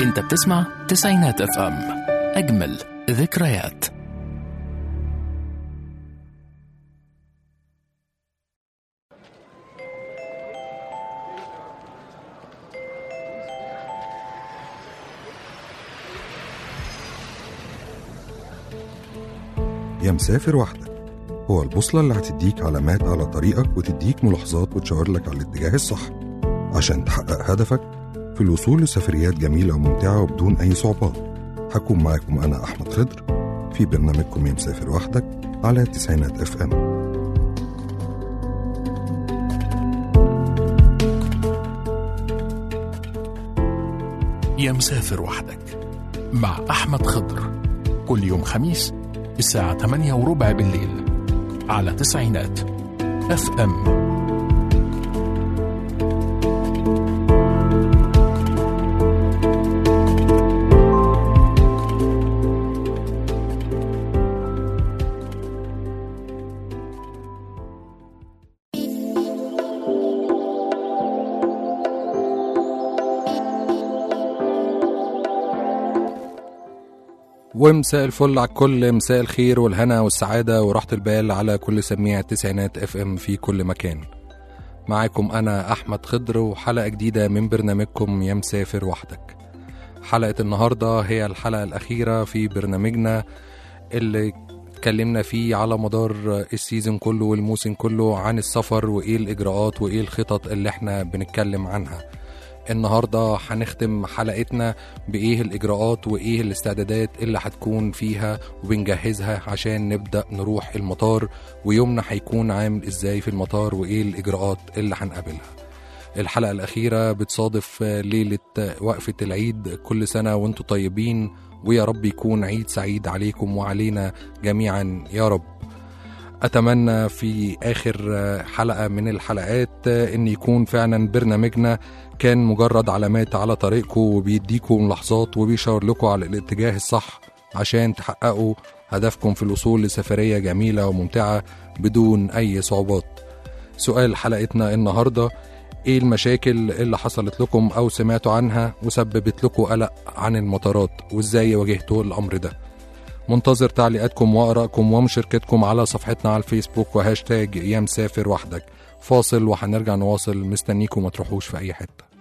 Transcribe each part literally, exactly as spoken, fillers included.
انت بتسمع تسعينات اف ام، اجمل ذكريات. يا مسافر وحدك هو البوصلة اللي هتديك علامات على طريقك وتديك ملاحظات وتشاور لك على الاتجاه الصح عشان تحقق هدفك في الوصول لسفريات جميلة وممتعة وبدون أي صعوبات. هكون معاكم أنا أحمد خضر في برنامجكم يا مسافر وحدك على تسعينات اف ام. يا مسافر وحدك مع أحمد خضر، كل يوم خميس الساعة ثمانية وربع بالليل على تسعينات اف ام. ومساء الفل على الكل، مساء الخير والهنا والسعادة وراحة البال على كل سميع التسعينات اف ام في كل مكان. معاكم أنا أحمد خضر وحلقة جديدة من برنامجكم يا مسافر وحدك. حلقة النهاردة هي الحلقة الأخيرة في برنامجنا اللي اتكلمنا فيه على مدار السيزن كله والموسم كله عن السفر وإيه الإجراءات وإيه الخطط اللي احنا بنتكلم عنها. النهاردة هنختم حلقتنا بإيه الإجراءات وإيه الاستعدادات اللي هتكون فيها وبنجهزها عشان نبدأ نروح المطار، ويومنا هيكون عامل إزاي في المطار وإيه الإجراءات اللي هنقابلها. الحلقة الأخيرة بتصادف ليلة وقفة العيد، كل سنة وانتم طيبين ويا رب يكون عيد سعيد عليكم وعلينا جميعا يا رب. أتمنى في آخر حلقة من الحلقات أن يكون فعلا برنامجنا كان مجرد علامات على طريقكم وبيديكم ملاحظات وبيشاور لكم على الاتجاه الصح عشان تحققوا هدفكم في الوصول لسفرية جميلة وممتعة بدون أي صعوبات. سؤال حلقتنا النهاردة: إيه المشاكل اللي حصلت لكم أو سمعتوا عنها وسببت لكم قلق عن المطارات وإزاي واجهتوا الأمر ده؟ منتظر تعليقاتكم وآرائكم ومشاركتكم على صفحتنا على الفيسبوك وهاشتاج يا مسافر وحدك. فاصل وهنرجع نواصل، مستنيكم ما تروحوش في أي حتة.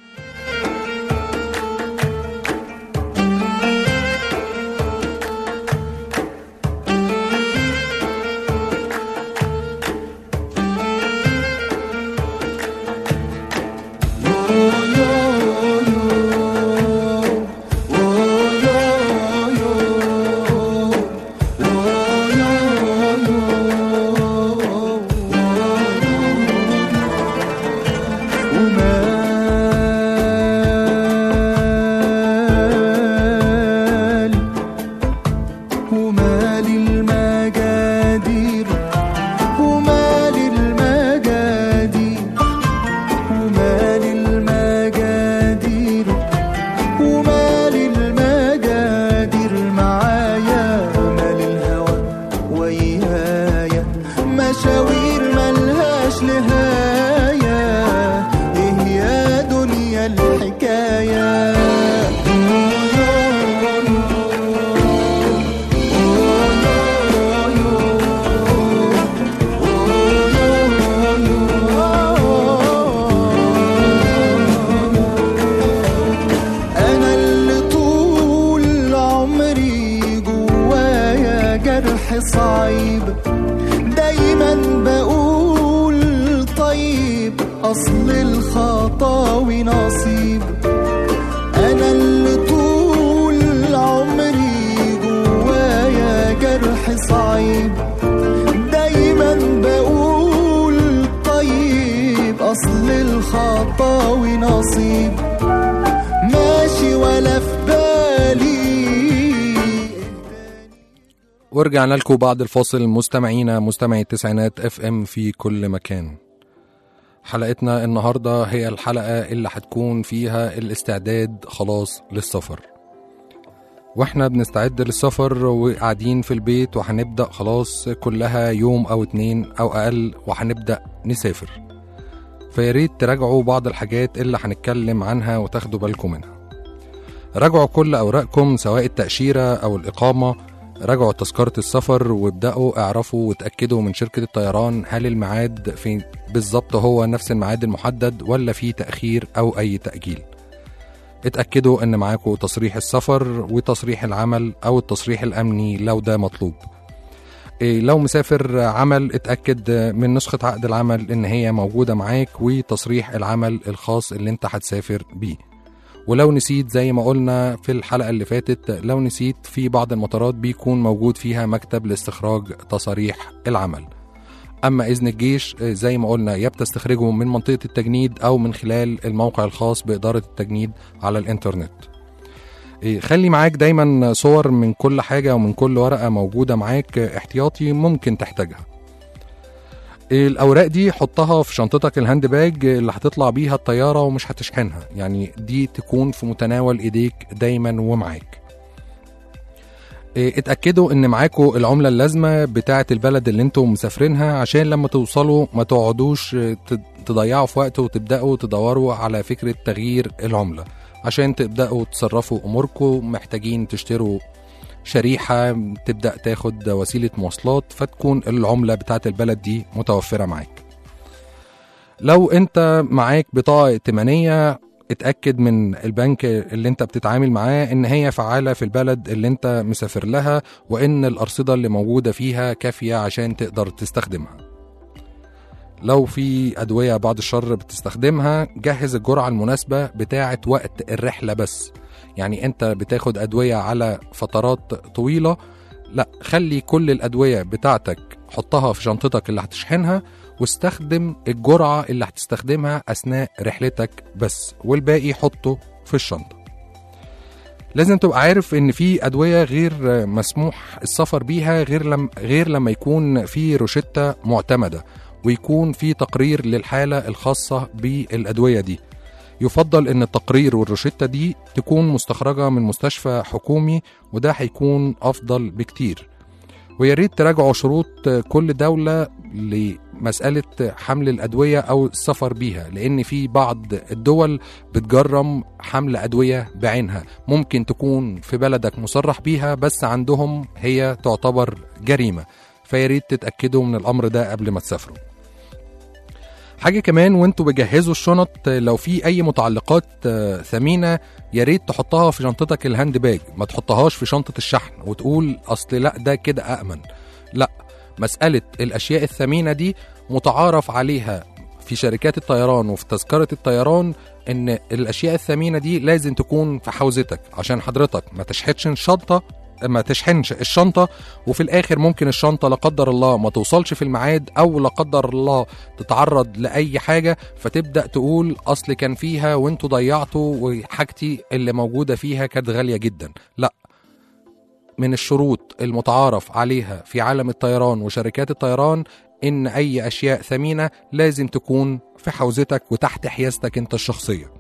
صعيب دايما بقول طيب، أصل الخطاوي نصيب. أنا اللي طول عمري جوايا جرح صعيب، دايما بقول طيب، أصل الخطاوي نصيب. ماشي ولا في بالي. ورجعنا لكم بعد الفاصل مستمعينا مستمعي التسعينات اف ام في كل مكان. حلقتنا النهاردة هي الحلقة اللي هتكون فيها الاستعداد خلاص للسفر، واحنا بنستعد للسفر وقاعدين في البيت وهنبدأ خلاص كلها يوم او اتنين او اقل وهنبدأ نسافر. فياريت تراجعوا بعض الحاجات اللي هنتكلم عنها وتاخدوا بالكم منها. راجعوا كل أوراقكم سواء التأشيرة أو الإقامة، راجعوا تذكرة السفر وابدأوا اعرفوا وتأكدوا من شركة الطيران هل الميعاد في بالظبط هو نفس الميعاد المحدد ولا في تأخير أو أي تأجيل. اتأكدوا ان معاكم تصريح السفر وتصريح العمل او التصريح الامني لو ده مطلوب. إيه لو مسافر عمل اتأكد من نسخة عقد العمل ان هي موجودة معاك وتصريح العمل الخاص اللي انت هتسافر بيه. ولو نسيت زي ما قلنا في الحلقة اللي فاتت، لو نسيت في بعض المطارات بيكون موجود فيها مكتب لاستخراج تصاريح العمل. أما إذن الجيش زي ما قلنا يا بتستخرجه من منطقة التجنيد أو من خلال الموقع الخاص بإدارة التجنيد على الإنترنت. خلي معاك دايما صور من كل حاجة ومن كل ورقة موجودة معاك احتياطي ممكن تحتاجها. الأوراق دي حطها في شنطتك الهاند باج اللي هتطلع بيها الطيارة ومش هتشحنها، يعني دي تكون في متناول إيديك دايما ومعاك. اتأكدوا ان معاكوا العملة اللازمة بتاعة البلد اللي انتم مسافرينها عشان لما توصلوا ما تقعدوش تضيعوا في وقت وتبدأوا تدوروا على فكرة تغيير العملة. عشان تبدأوا تصرفوا اموركم محتاجين تشتروا شريحة، تبدأ تاخد وسيلة مواصلات، فتكون العملة بتاعة البلد دي متوفرة معاك. لو انت معاك بطاقة ائتمانية اتأكد من البنك اللي انت بتتعامل معاه ان هي فعالة في البلد اللي انت مسافر لها وان الأرصدة اللي موجودة فيها كافية عشان تقدر تستخدمها. لو في أدوية بعد الشر بتستخدمها جهز الجرعة المناسبة بتاعة وقت الرحلة بس، يعني انت بتاخد أدوية على فترات طويلة، لا خلي كل الأدوية بتاعتك حطها في شنطتك اللي هتشحنها واستخدم الجرعة اللي هتستخدمها أثناء رحلتك بس، والباقي حطه في الشنطة. لازم تبقى عارف ان في أدوية غير مسموح السفر بيها غير, لم غير لما يكون في روشتة معتمدة ويكون في تقرير للحالة الخاصة بالأدوية دي. يفضل ان التقرير والروشتة دي تكون مستخرجة من مستشفى حكومي وده هيكون أفضل بكتير. وياريت تراجعوا شروط كل دولة لمسألة حمل الأدوية أو السفر بيها، لأن في بعض الدول بتجرم حمل أدوية بعينها ممكن تكون في بلدك مصرح بيها بس عندهم هي تعتبر جريمة، فياريت تتأكدوا من الأمر ده قبل ما تسافروا. حاجة كمان وانتوا بجهزوا الشنط، لو في أي متعلقات ثمينة ياريت تحطها في شنطتك الهاند باج، ما تحطهاش في شنطة الشحن وتقول أصل لا ده كده أأمن. لا، مسألة الأشياء الثمينة دي متعارف عليها في شركات الطيران وفي تذكرة الطيران ان الأشياء الثمينة دي لازم تكون في حوزتك عشان حضرتك ما تشحنش الشنطة ما تشحنش الشنطة وفي الآخر ممكن الشنطة لا قدر الله ما توصلش في الميعاد أو لا قدر الله تتعرض لأي حاجة فتبدأ تقول أصل كان فيها وانتوا ضيعتوا وحاجتي اللي موجودة فيها كانت غالية جدا. لا، من الشروط المتعارف عليها في عالم الطيران وشركات الطيران إن أي أشياء ثمينة لازم تكون في حوزتك وتحت حيازتك انت الشخصية.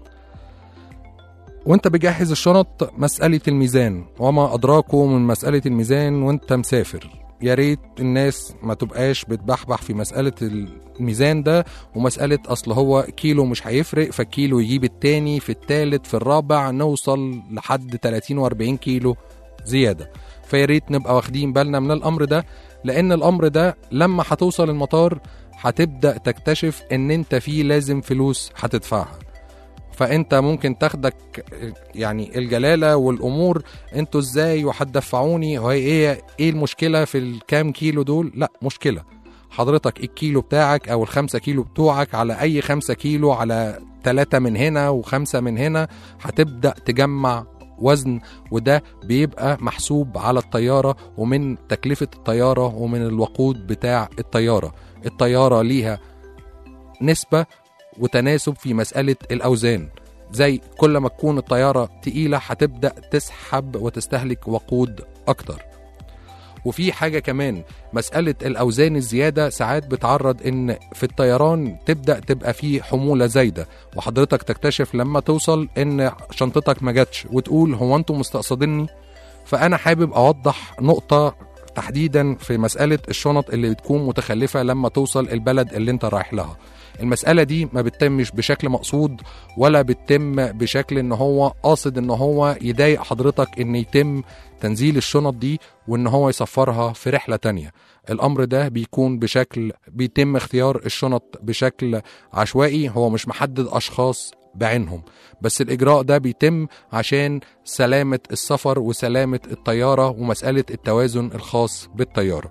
وانت بجهز الشنط مسألة الميزان وما أدراكم من مسألة الميزان وانت مسافر، يا ريت الناس ما تبقاش بتبحبح في مسألة الميزان ده ومسألة أصل هو كيلو مش هيفرق فالكيلو يجيب التاني في التالت في الرابع نوصل لحد تلاتين واربعين كيلو زيادة. فياريت نبقى واخدين بالنا من الأمر ده، لأن الأمر ده لما هتوصل المطار هتبدأ تكتشف ان انت فيه لازم فلوس هتدفعها. فانت ممكن تاخدك يعني الجلالة والامور انتوا ازاي وهتدفعوني وهي ايه ايه المشكلة في الكام كيلو دول؟ لا مشكلة، حضرتك الكيلو بتاعك او الخمسة كيلو بتوعك على اي خمسة كيلو على تلاتة من هنا وخمسة من هنا هتبدأ تجمع وزن، وده بيبقى محسوب على الطيارة ومن تكلفة الطيارة ومن الوقود بتاع الطيارة. الطيارة ليها نسبة وتناسب في مسألة الأوزان، زي كل ما تكون الطيارة تقيلة هتبدأ تسحب وتستهلك وقود أكتر. وفي حاجة كمان مسألة الأوزان الزيادة ساعات بتعرض إن في الطيران تبدأ تبقى فيه حمولة زايدة وحضرتك تكتشف لما توصل إن شنطتك ما جاتش وتقول هو أنتم مستقصديني. فأنا حابب أوضح نقطة تحديدا في مسألة الشنط اللي بتكون متخلفة لما توصل البلد اللي انت رايح لها. المسألة دي ما بتتمش بشكل مقصود ولا بتتم بشكل ان هو قاصد ان هو يضايق حضرتك ان يتم تنزيل الشنط دي وان هو يسفرها في رحلة تانية. الامر ده بيكون بشكل بيتم اختيار الشنط بشكل عشوائي، هو مش محدد اشخاص بعينهم، بس الاجراء ده بيتم عشان سلامة السفر وسلامة الطيارة ومسألة التوازن الخاص بالطيارة.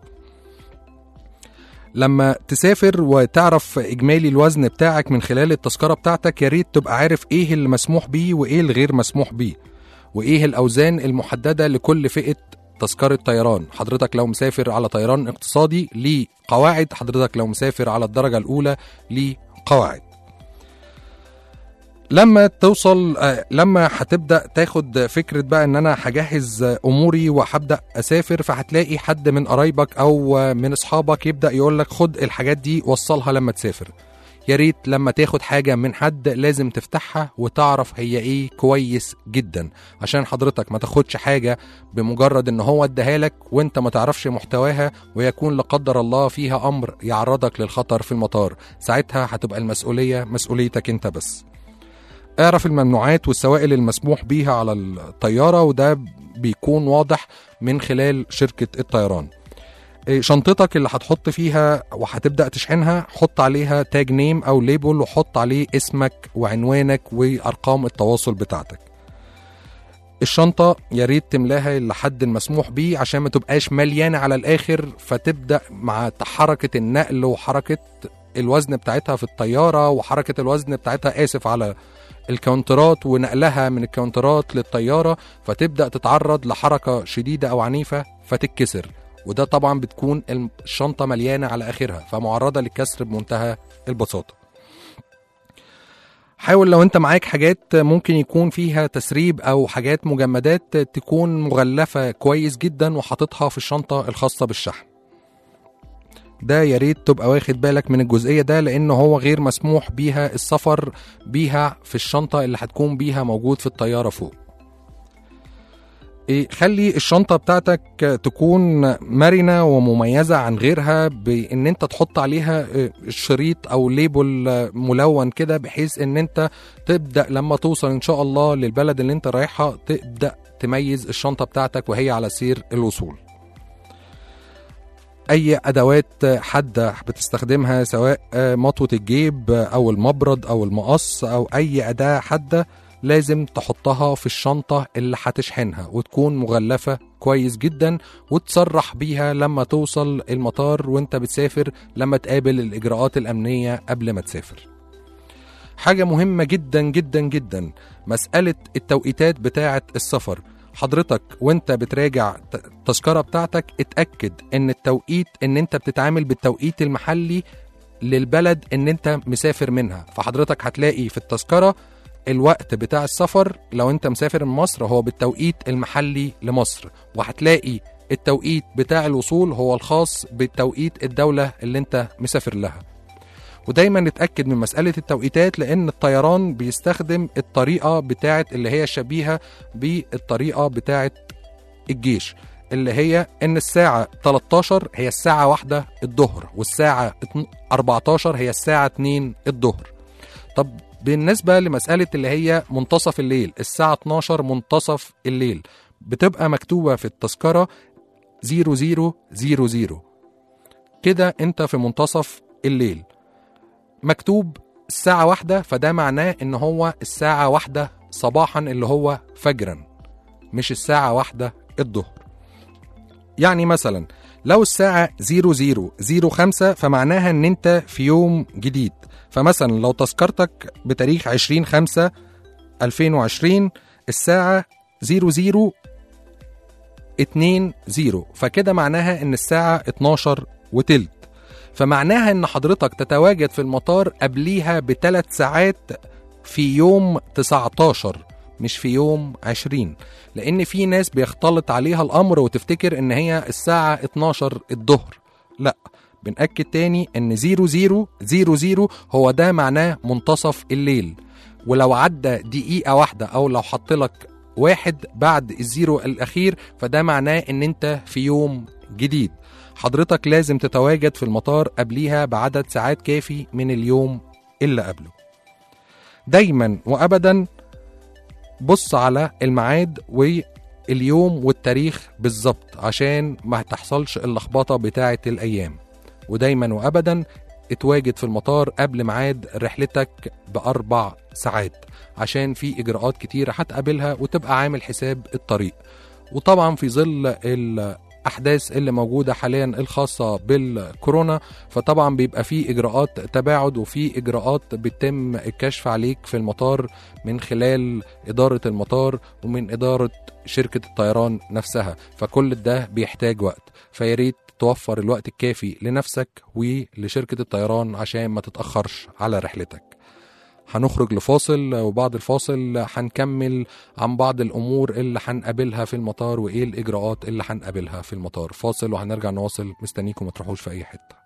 لما تسافر وتعرف اجمالي الوزن بتاعك من خلال التذكرة بتاعتك، يا ريت تبقى عارف ايه اللي مسموح بيه وايه الغير مسموح بيه، وايه الاوزان المحددة لكل فئة تذكرة طيران. حضرتك لو مسافر على طيران اقتصادي ليه قواعد، حضرتك لو مسافر على الدرجة الاولى ليه قواعد. لما توصل لما هتبدأ تاخد فكرة بقى ان انا هجهز اموري وهبدأ اسافر، فهتلاقي حد من قرايبك او من اصحابك يبدأ يقولك خد الحاجات دي وصلها لما تسافر. يا ريت لما تاخد حاجة من حد لازم تفتحها وتعرف هي ايه كويس جدا، عشان حضرتك ما تاخدش حاجة بمجرد ان هو اداها لك وانت ما تعرفش محتواها ويكون لقدر الله فيها امر يعرضك للخطر في المطار. ساعتها هتبقى المسؤولية مسؤوليتك انت بس. اعرف الممنوعات والسوائل المسموح بيها على الطيارة، وده بيكون واضح من خلال شركة الطيران. شنطتك اللي هتحط فيها وهتبدأ تشحنها حط عليها تاج نيم أو ليبل، وحط عليه اسمك وعنوانك وأرقام التواصل بتاعتك. الشنطة يا ريت تملاها لحد المسموح بيه عشان ما تبقاش مليانة على الآخر، فتبدأ مع حركة النقل وحركة الوزن بتاعتها في الطيارة وحركة الوزن بتاعتها آسف على الكاونترات ونقلها من الكاونترات للطيارة، فتبدأ تتعرض لحركة شديدة أو عنيفة فتتكسر، وده طبعا بتكون الشنطة مليانة على آخرها فمعرضة للكسر بمنتهى البساطة. حاول لو انت معاك حاجات ممكن يكون فيها تسريب أو حاجات مجمدات تكون مغلفة كويس جدا وحاططها في الشنطة الخاصة بالشحن. ده يا ريت تبقى واخد بالك من الجزئية ده، لأنه هو غير مسموح بيها السفر بيها في الشنطة اللي هتكون بيها موجود في الطيارة فوق. إيه خلي الشنطة بتاعتك تكون مرنة ومميزة عن غيرها بأن انت تحط عليها شريط أو ليبل ملون كده، بحيث ان انت تبدأ لما توصل ان شاء الله للبلد اللي انت رايحها تبدأ تميز الشنطة بتاعتك وهي على سير الوصول. اي ادوات حادة بتستخدمها سواء مطوة الجيب او المبرد او المقص او اي اداة حادة لازم تحطها في الشنطة اللي هتشحنها وتكون مغلفة كويس جدا وتصرح بيها لما توصل المطار وانت بتسافر لما تقابل الاجراءات الامنية قبل ما تسافر. حاجة مهمة جدا جدا جدا مسألة التوقيتات بتاعة السفر. حضرتك وانت بتراجع التذكرة بتاعتك اتأكد ان التوقيت ان انت بتتعامل بالتوقيت المحلي للبلد ان انت مسافر منها. فحضرتك هتلاقي في التذكرة الوقت بتاع السفر لو انت مسافر من مصر هو بالتوقيت المحلي لمصر، وهتلاقي التوقيت بتاع الوصول هو الخاص بالتوقيت الدولة اللي انت مسافر لها. ودايما نتأكد من مسألة التوقيتات لأن الطيران بيستخدم الطريقة بتاعت اللي هي شبيهة بالطريقة بتاعت الجيش، اللي هي ان الساعة تلتاشر هي الساعة واحدة الظهر والساعة اربعتاشر هي الساعة اتنين الظهر. طب بالنسبة لمسألة اللي هي منتصف الليل الساعة اتناشر منتصف الليل بتبقى مكتوبة في التذكرة صفر صفر صفر صفر كده انت في منتصف الليل. مكتوب الساعة واحدة فده معناه ان هو الساعة واحدة صباحا اللي هو فجرا مش الساعة واحدة الظهر. يعني مثلا لو الساعة صفر صفر صفر خمسة فمعناها ان انت في يوم جديد. فمثلا لو تذكرتك بتاريخ عشرين خمسة الفين وعشرين الساعة صفر صفر اتنين صفر فكده معناها ان الساعة اتناشر وتلت، فمعناها ان حضرتك تتواجد في المطار قبليها بثلاث ساعات في يوم تسعتاشر مش في يوم عشرين، لان في ناس بيختلط عليها الامر وتفتكر ان هي الساعة اتناشر الظهر. لا، بنأكد تاني ان صفر صفر صفر صفر هو ده معناه منتصف الليل، ولو عدى دقيقة واحدة او لو حط لك واحد بعد الزيرو الاخير فده معناه ان انت في يوم جديد. حضرتك لازم تتواجد في المطار قبليها بعدد ساعات كافي من اليوم اللي قبله. دايما وأبدا بص على الميعاد واليوم والتاريخ بالظبط عشان ما تحصلش اللخبطة بتاعة الأيام. ودايما وأبدا اتواجد في المطار قبل ميعاد رحلتك بأربع ساعات عشان في إجراءات كتيرة هتقابلها وتبقى عامل حساب الطريق. وطبعا في ظل الأحداث اللي موجودة حاليا الخاصة بالكورونا، فطبعا بيبقى في إجراءات تباعد وفي إجراءات بتم الكشف عليك في المطار من خلال إدارة المطار ومن إدارة شركة الطيران نفسها، فكل ده بيحتاج وقت. فياريت توفر الوقت الكافي لنفسك ولشركة الطيران عشان ما تتأخرش على رحلتك. هنخرج لفاصل وبعد الفاصل هنكمل عن بعض الأمور اللي هنقابلها في المطار وإيه الإجراءات اللي هنقابلها في المطار. فاصل وهنرجع نواصل، مستنيكم ما تروحوش في أي حتة.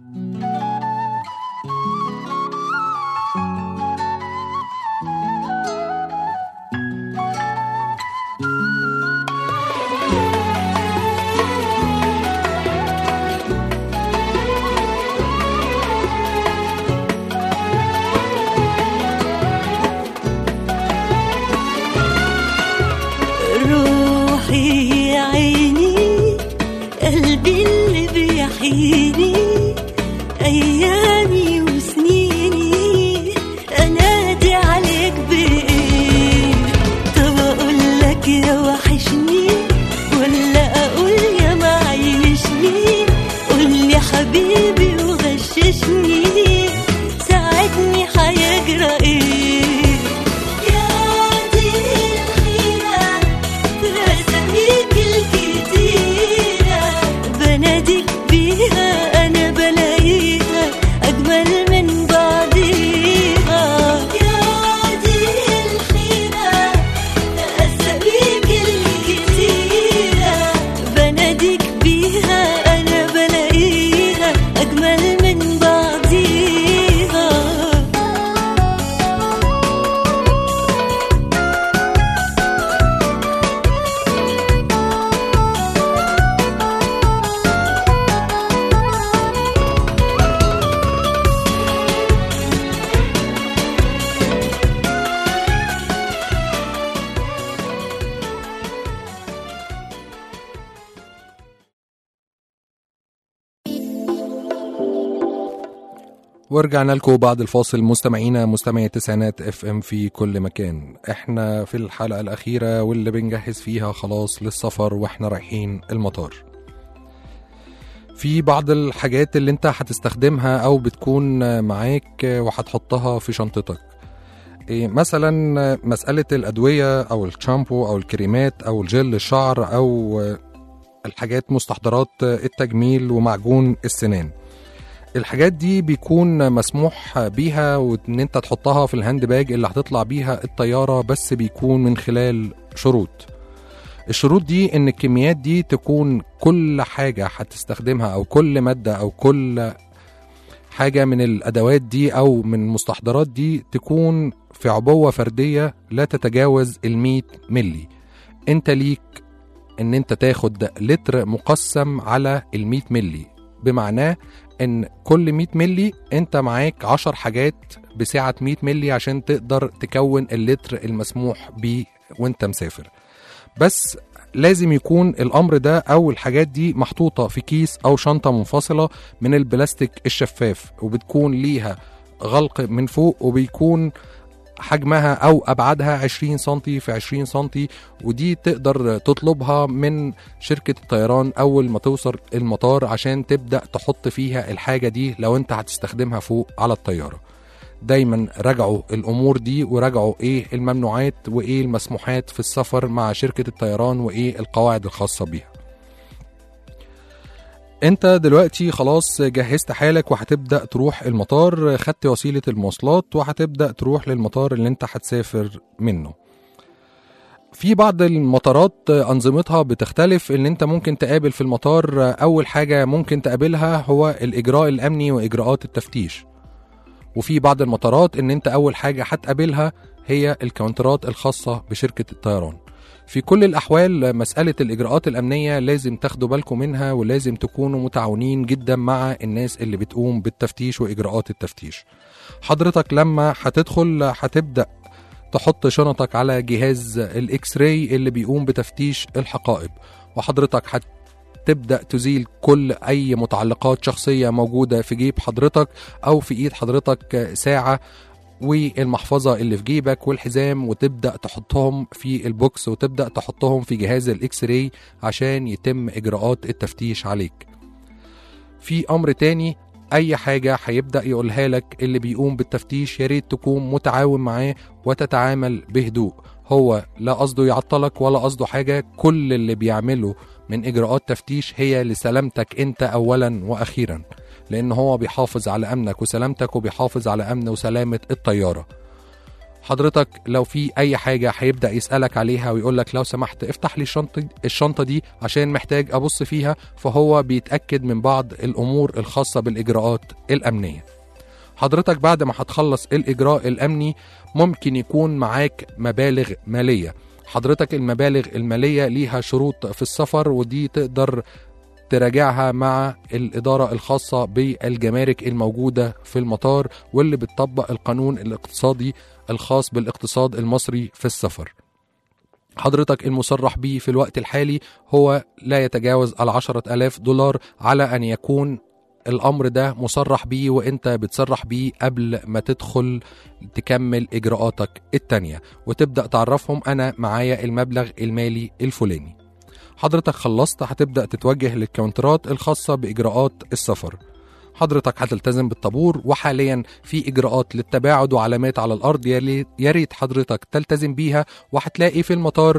أيامي وسنيني أنادي عليك بإيه؟ طب أقول لك يا وحشني ولا أقول يا معيشني؟ قولي حبيبي وغششني، ساعدني حيجرى إيه؟ يا دي الحيرة في أساميك الكتيرة بناديك بيها أنا بلاقيها أجمل من بعضيها. يا دي الحيرة أساميك الكتيرة بناديك بيها أنا بلاقيها أجمل من بعضيها. ورجعنا لكم بعد الفاصل مستمعينا مستمعي التسعينات اف ام في كل مكان. احنا في الحلقة الأخيرة واللي بنجهز فيها خلاص للسفر واحنا رايحين المطار. في بعض الحاجات اللي انت هتستخدمها او بتكون معاك وهتحطها في شنطتك، مثلا مسألة الأدوية او الشامبو او الكريمات او الجل الشعر او الحاجات مستحضرات التجميل ومعجون السنان. الحاجات دي بيكون مسموح بيها وان انت تحطها في الهاند باج اللي هتطلع بيها الطيارة، بس بيكون من خلال شروط. الشروط دي ان الكميات دي تكون كل حاجة هتستخدمها او كل مادة او كل حاجة من الادوات دي او من المستحضرات دي تكون في عبوة فردية لا تتجاوز المية ملي. انت ليك ان انت تاخد لتر مقسم على المية ملي، بمعناه ان كل مية ملي انت معاك عشر حاجات بسعة مية ملي عشان تقدر تكون اللتر المسموح بيه وانت مسافر. بس لازم يكون الامر ده او الحاجات دي محطوطة في كيس او شنطة منفصلة من البلاستيك الشفاف، وبتكون ليها غلق من فوق وبيكون حجمها او ابعادها عشرين سنتي في عشرين سنتي. ودي تقدر تطلبها من شركة الطيران اول ما توصل المطار عشان تبدأ تحط فيها الحاجة دي لو انت هتستخدمها فوق على الطيارة. دايما راجعوا الامور دي وراجعوا ايه الممنوعات وايه المسموحات في السفر مع شركة الطيران وايه القواعد الخاصة بيها. انت دلوقتي خلاص جهزت حالك وهتبدأ تروح المطار، خدت وسيلة المواصلات وهتبدأ تروح للمطار اللي انت هتسافر منه. في بعض المطارات أنظمتها بتختلف، ان انت ممكن تقابل في المطار اول حاجة ممكن تقابلها هو الإجراء الأمني وإجراءات التفتيش. وفي بعض المطارات ان انت اول حاجة هتقابلها هي الكاونترات الخاصة بشركة الطيران. في كل الأحوال مسألة الإجراءات الأمنية لازم تاخدوا بالكم منها، ولازم تكونوا متعاونين جدا مع الناس اللي بتقوم بالتفتيش وإجراءات التفتيش. حضرتك لما هتدخل هتبدأ تحط شنطك على جهاز الاكس راي اللي بيقوم بتفتيش الحقائب، وحضرتك هتبدأ تزيل كل اي متعلقات شخصية موجودة في جيب حضرتك او في ايد حضرتك، ساعة والمحفظة اللي في جيبك والحزام، وتبدأ تحطهم في البوكس وتبدأ تحطهم في جهاز الاكس راي عشان يتم اجراءات التفتيش عليك. في امر تاني، اي حاجة هيبدأ يقولها لك اللي بيقوم بالتفتيش ياريت تكون متعاون معاه وتتعامل بهدوء. هو لا قصده يعطلك ولا قصده حاجة، كل اللي بيعمله من اجراءات تفتيش هي لسلامتك انت اولا واخيرا، لان هو بيحافظ على امنك وسلامتك وبيحافظ على امن وسلامة الطيارة. حضرتك لو في اي حاجة هيبدأ يسألك عليها ويقول لك لو سمحت افتح لي الشنطة الشنطة دي عشان محتاج ابص فيها، فهو بيتأكد من بعض الامور الخاصة بالاجراءات الامنية. حضرتك بعد ما هتخلص الاجراء الامني ممكن يكون معاك مبالغ مالية. حضرتك المبالغ المالية ليها شروط في السفر، ودي تقدر تراجعها مع الإدارة الخاصة بالجمارك الموجودة في المطار، واللي بتطبق القانون الاقتصادي الخاص بالاقتصاد المصري في السفر. حضرتك المصرح به في الوقت الحالي هو لا يتجاوز العشرة ألاف دولار، على أن يكون الأمر ده مصرح بيه وإنت بتصرح بيه قبل ما تدخل تكمل إجراءاتك التانية، وتبدأ تعرفهم أنا معايا المبلغ المالي الفلاني. حضرتك خلصت هتبدأ تتوجه للكاونترات الخاصة بإجراءات السفر. حضرتك هتلتزم بالطابور، وحاليا في إجراءات للتباعد وعلامات على الأرض ياريت حضرتك تلتزم بيها، وهتلاقي في المطار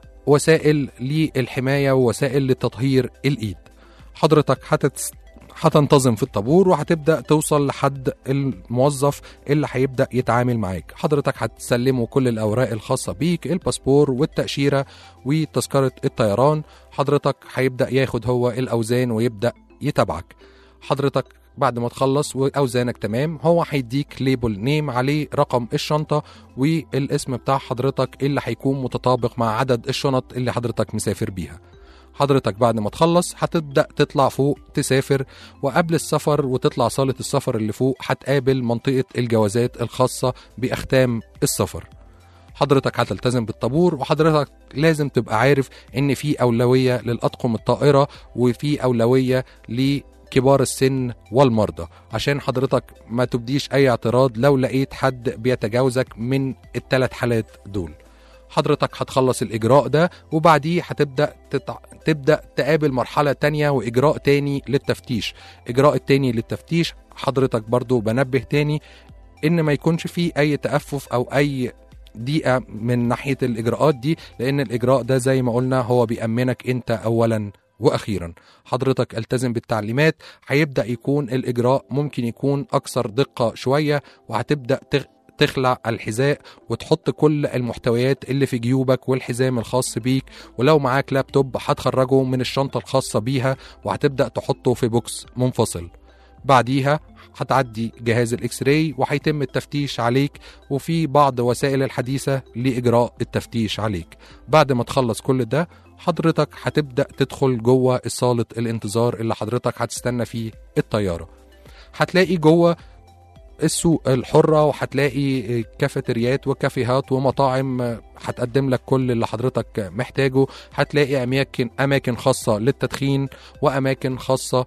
وسائل للحماية ووسائل لتطهير الإيد. حضرتك هتتس... هتنتظم في الطابور وهتبدأ توصل لحد الموظف اللي هيبدأ يتعامل معاك. حضرتك هتسلمه كل الأوراق الخاصة بيك، الباسبور والتأشيرة وتذكرة الطيران. حضرتك هيبدأ ياخد هو الأوزان ويبدأ يتابعك. حضرتك بعد ما تخلص وأوزانك تمام، هو هيديك ليبل نيم عليه رقم الشنطة والاسم بتاع حضرتك اللي هيكون متطابق مع عدد الشنط اللي حضرتك مسافر بيها. حضرتك بعد ما تخلص هتبدأ تطلع فوق تسافر، وقبل السفر وتطلع صالة السفر اللي فوق هتقابل منطقة الجوازات الخاصة بأختام السفر. حضرتك هتلتزم بالطابور، وحضرتك لازم تبقى عارف ان في أولوية للأطقم الطائرة وفي أولوية لكبار السن والمرضى، عشان حضرتك ما تبديش أي اعتراض لو لقيت حد بيتجاوزك من الثلاث حالات دول. حضرتك هتخلص الإجراء ده، وبعديه هتبدأ تتع... تبدأ تقابل مرحلة تانية وإجراء تاني للتفتيش. إجراء التاني للتفتيش حضرتك برضو بنبه تاني إن ما يكونش فيه أي تأفف أو أي ضيقة من ناحية الإجراءات دي، لأن الإجراء ده زي ما قلنا هو بيأمنك أنت أولا وأخيرا. حضرتك التزم بالتعليمات. هيبدأ يكون الإجراء ممكن يكون أكثر دقة شوية، وهتبدأ تغ... تخلع الحذاء وتحط كل المحتويات اللي في جيوبك والحزام الخاص بيك، ولو معاك لابتوب هتخرجه من الشنطة الخاصة بيها وهتبدأ تحطه في بوكس منفصل. بعديها هتعدي جهاز الاكس راي وهيتم التفتيش عليك، وفي بعض وسائل الحديثة لإجراء التفتيش عليك. بعد ما تخلص كل ده حضرتك هتبدأ تدخل جوه صالة الانتظار اللي حضرتك هتستنى فيه الطيارة. هتلاقي جوه السوق الحرة، وهتلاقي كافيتريات وكافيهات ومطاعم هتقدم لك كل اللي حضرتك محتاجه. هتلاقي أماكن أماكن خاصة للتدخين، وأماكن خاصة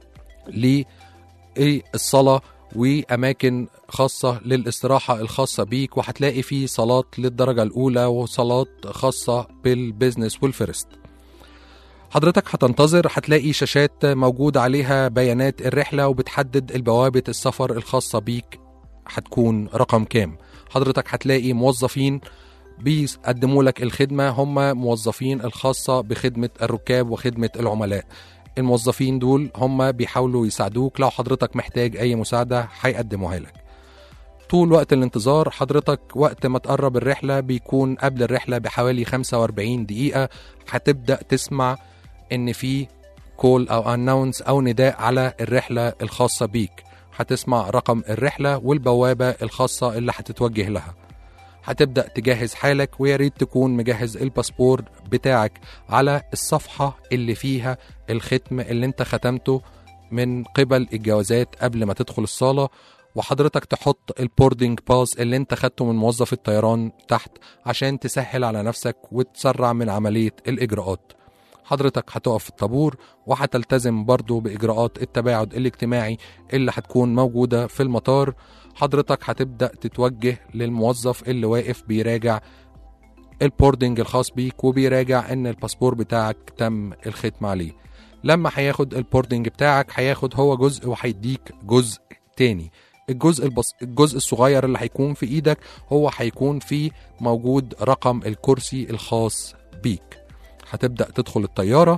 للصلاة، وأماكن خاصة للاستراحة الخاصة بيك، وهتلاقي فيه صالات للدرجة الأولى وصالات خاصة بالبيزنس والفيرست. حضرتك هتنتظر، هتلاقي شاشات موجود عليها بيانات الرحلة وبتحدد البوابة السفر الخاصة بيك هتكون رقم كام. حضرتك هتلاقي موظفين بيقدموا لك الخدمة، هم موظفين الخاصة بخدمة الركاب وخدمة العملاء. الموظفين دول هم بيحاولوا يساعدوك، لو حضرتك محتاج أي مساعدة هيقدموها لك. طول وقت الانتظار حضرتك وقت ما تقرب الرحلة بيكون قبل الرحلة بحوالي خمسة وأربعين دقيقة هتبدأ تسمع ان في كول او اناونس او نداء على الرحلة الخاصة بيك. هتسمع رقم الرحلة والبوابة الخاصة اللي هتتوجه لها. هتبدأ تجهز حالك، وياريت تكون مجهز الباسبور بتاعك على الصفحة اللي فيها الختم اللي انت ختمته من قبل الجوازات قبل ما تدخل الصالة، وحضرتك تحط البوردنج باس اللي انت خدته من موظف الطيران تحت عشان تسهل على نفسك وتسرع من عملية الإجراءات. حضرتك هتقف في الطابور وهتلتزم برضو بإجراءات التباعد الاجتماعي اللي هتكون موجودة في المطار. حضرتك هتبدأ تتوجه للموظف اللي واقف بيراجع البوردنج الخاص بيك وبيراجع ان الباسبور بتاعك تم الختم عليه. لما هياخد البوردنج بتاعك هياخد هو جزء وهيديك جزء تاني. الجزء البص... الجزء الصغير اللي هيكون في ايدك هو هيكون فيه موجود رقم الكرسي الخاص بيك. هتبدأ تدخل الطيارة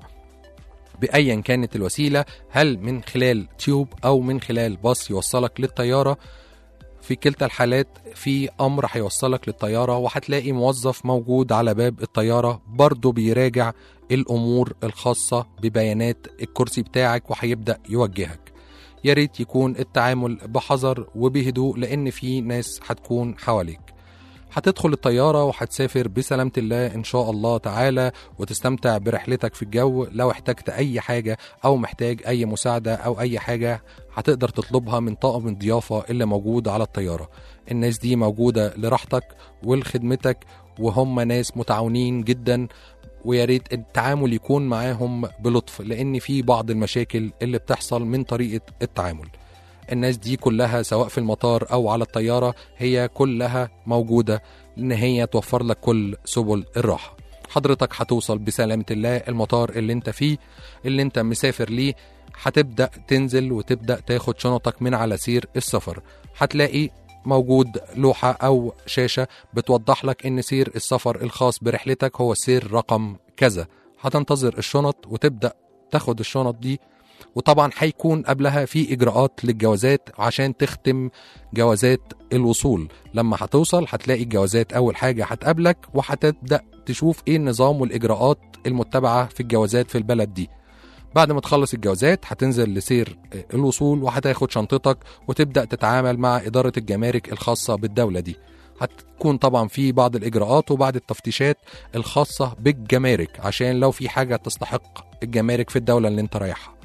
بأيا كانت الوسيلة، هل من خلال تيوب أو من خلال باص يوصلك للطيارة. في كلتا الحالات في أمر هيوصلك للطيارة، وهتلاقي موظف موجود على باب الطيارة برضو بيراجع الأمور الخاصة ببيانات الكرسي بتاعك وهيبدأ يوجهك. يا ريت يكون التعامل بحذر وبهدوء لأن في ناس هتكون حواليك. هتدخل الطيارة وهتسافر بسلامة الله إن شاء الله تعالى وتستمتع برحلتك في الجو. لو احتجت أي حاجة أو محتاج أي مساعدة أو أي حاجة هتقدر تطلبها من طاقم الضيافة اللي موجود على الطيارة. الناس دي موجودة لراحتك ولخدمتك وهم ناس متعاونين جدا، ويا ريت التعامل يكون معاهم بلطف لأن في بعض المشاكل اللي بتحصل من طريقة التعامل. الناس دي كلها سواء في المطار أو على الطيارة هي كلها موجودة إن هي توفر لك كل سبل الراحة. حضرتك هتوصل بسلامة الله المطار اللي انت فيه اللي انت مسافر ليه. هتبدأ تنزل وتبدأ تاخد شنطك من على سير السفر. هتلاقي موجود لوحة أو شاشة بتوضح لك إن سير السفر الخاص برحلتك هو سير رقم كذا. هتنتظر الشنط وتبدأ تاخد الشنط دي، وطبعا هيكون قبلها في إجراءات للجوازات عشان تختم جوازات الوصول. لما هتوصل هتلاقي الجوازات أول حاجة هتقابلك وهتبدأ تشوف إيه النظام والإجراءات المتبعة في الجوازات في البلد دي. بعد ما تخلص الجوازات هتنزل لسير الوصول وهتاخد شنطتك وتبدأ تتعامل مع إدارة الجمارك الخاصة بالدولة دي. هتكون طبعا في بعض الإجراءات وبعض التفتيشات الخاصة بالجمارك عشان لو في حاجة تستحق الجمارك في الدولة اللي انت رايحها.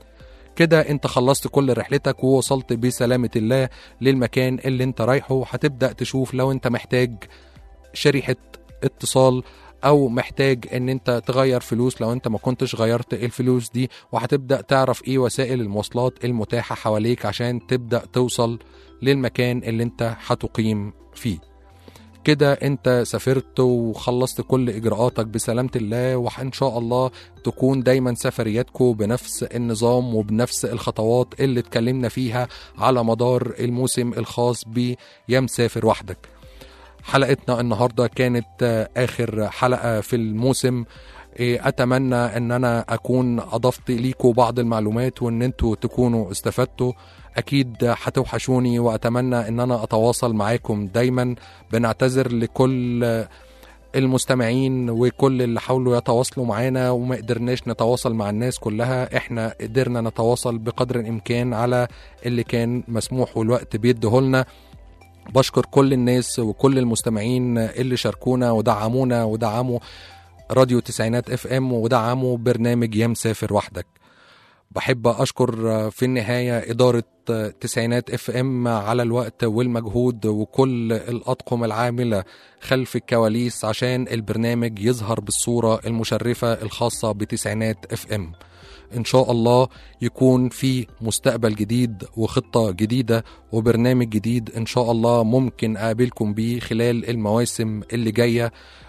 كده انت خلصت كل رحلتك ووصلت بسلامة الله للمكان اللي انت رايحه. هتبدأ تشوف لو انت محتاج شريحة اتصال او محتاج ان انت تغير فلوس لو انت ما كنتش غيرت الفلوس دي، وهتبدأ تعرف ايه وسائل المواصلات المتاحة حواليك عشان تبدأ توصل للمكان اللي انت هتقيم فيه. كده انت سافرت وخلصت كل اجراءاتك بسلامة الله، وان شاء الله تكون دايما سفرياتكم بنفس النظام وبنفس الخطوات اللي اتكلمنا فيها على مدار الموسم الخاص بيا مسافر وحدك. حلقتنا النهاردة كانت آخر حلقة في الموسم. أتمنى أن أنا أكون أضفت ليكم بعض المعلومات وأن أنتوا تكونوا استفدتوا. أكيد هتوحشوني وأتمنى أن أنا أتواصل معاكم دايما. بنعتذر لكل المستمعين وكل اللي حاولوا يتواصلوا معانا وما قدرناش نتواصل مع الناس كلها. احنا قدرنا نتواصل بقدر الإمكان على اللي كان مسموح والوقت بيديهولنا. بشكر كل الناس وكل المستمعين اللي شاركونا ودعمونا ودعموا راديو تسعينات اف ام ودعموا برنامج يا مسافر وحدك. بحب أشكر في النهاية إدارة تسعينات اف ام على الوقت والمجهود وكل الأطقم العاملة خلف الكواليس عشان البرنامج يظهر بالصورة المشرفة الخاصة بتسعينات اف ام. إن شاء الله يكون في مستقبل جديد وخطة جديدة وبرنامج جديد إن شاء الله ممكن أقابلكم بيه خلال المواسم اللي جاية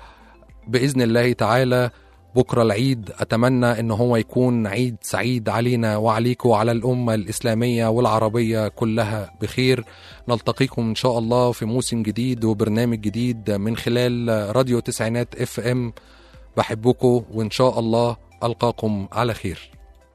بإذن الله تعالى. بكرة العيد أتمنى إن هو يكون عيد سعيد علينا وعليكم وعلى الأمة الإسلامية والعربية كلها بخير. نلتقيكم إن شاء الله في موسم جديد وبرنامج جديد من خلال راديو تسعينات اف ام. بحبكم وإن شاء الله ألقاكم على خير.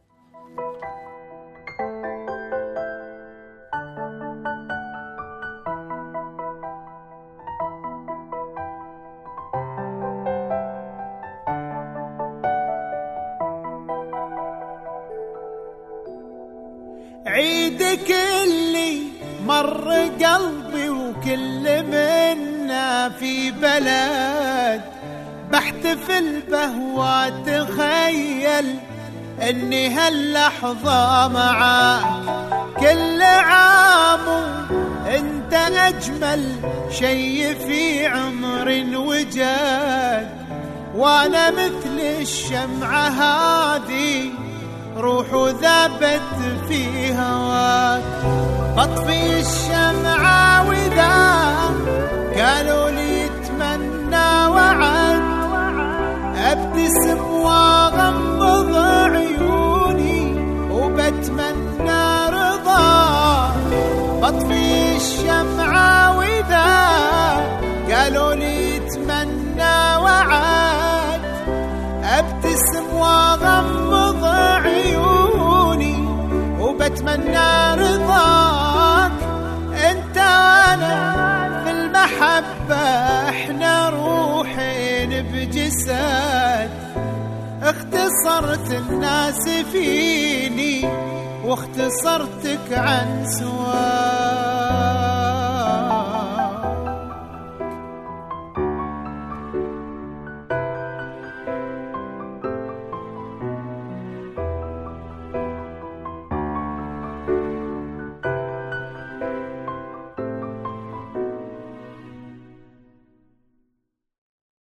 عيدك اللي مر قلبي وكل منا في بلد بحتفل به واتخيل اني هاللحظة معاك كل عام انت اجمل شي في عمر وجاد، وانا مثل الشمعة هادي روح ذابت في هواك. بطفي الشمعة وذا قالوا لي اتمنى وعد، ابتسم واغمض عيوني وبتمنى رضا. بطفي الشمعة وذا قالوا لي اتمنى وعد، ابتسم واغمض عيوني وبتمنى رضاك. انت وانا في المحبة احنا روحين بجسد، اختصرت الناس فيني واختصرتك عن سواك.